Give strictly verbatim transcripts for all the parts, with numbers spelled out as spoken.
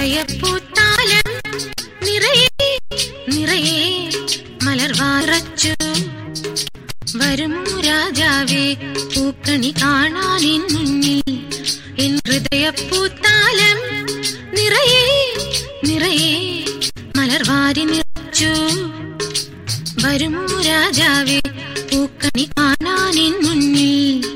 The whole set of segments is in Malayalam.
ഹൃദയപ്പൂത്താലം നിറയെ നിറയെ മലർവാറച്ചു. വരുമോ രാജാവേ പൂക്കണി കാണാനിൻ മുന്നിൽ. എൻ ഹൃദയപ്പൂത്താലം നിറയെ നിറയെ മലർവാരി നിറച്ചു. വരുമോ രാജാവേ പൂക്കണി കാണാനിൻ മുന്നിൽ.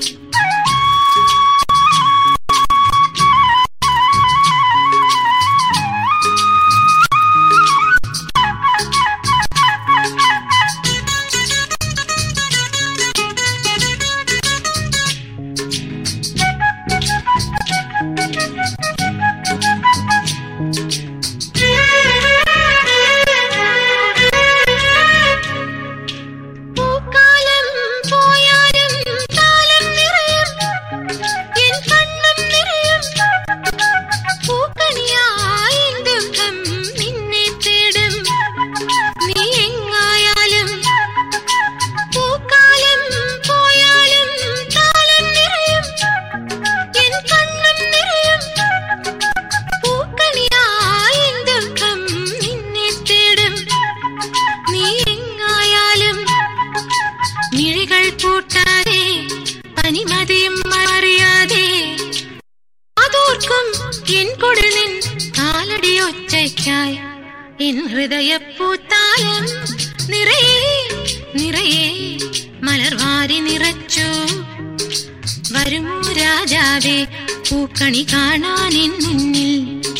പനിമതിയും അറിയാതെ അതോർക്കും എൻ കൊടുനിൻ കാലടിയൊച്ചയ്ക്കായി. എൻ ഹൃദയപ്പൂത്താലം നിറയെ നിറയെ മലർവാരി നിറച്ചു. വരുമോ രാജാവേ പൂക്കണി കാണാനിൻ മുന്നിൽ.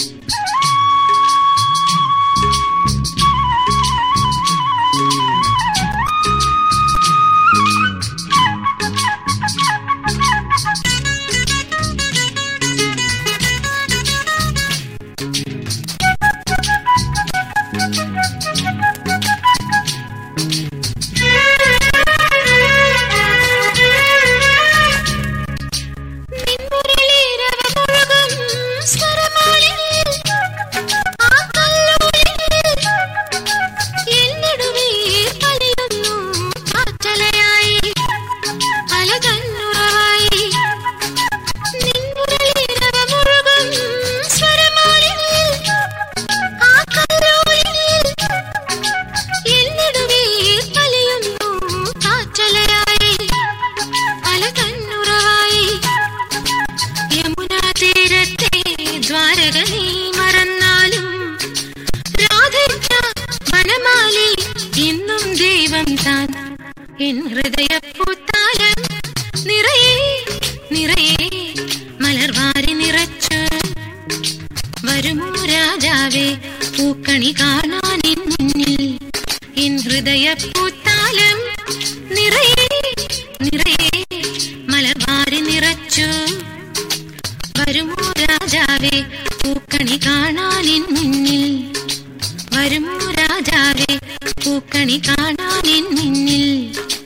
ദ്വാരക നീ മറന്നാലും രാധയ്ക്ക വനമാലി ഇന്നും ദൈവം താൻ. എൻ ഹൃദയപ്പൂത്താലം നിറയെ നിറയെ മലർവാരി നിറച്ചു. വരുമോ രാജാവേ പൂക്കണി കാണാനിൻ മുന്നിൽ. എൻ ഹൃദയപ്പൂത്താലം നിറയെ നിറയെ മലർവാരി നിറച്ചു. വരുമോ രാജാവേ പൂക്കണി കാണാനിൻ മുന്നിൽ. വരുമോ രാജാവേ പൂക്കണി കാണാനിൻ മുന്നിൽ.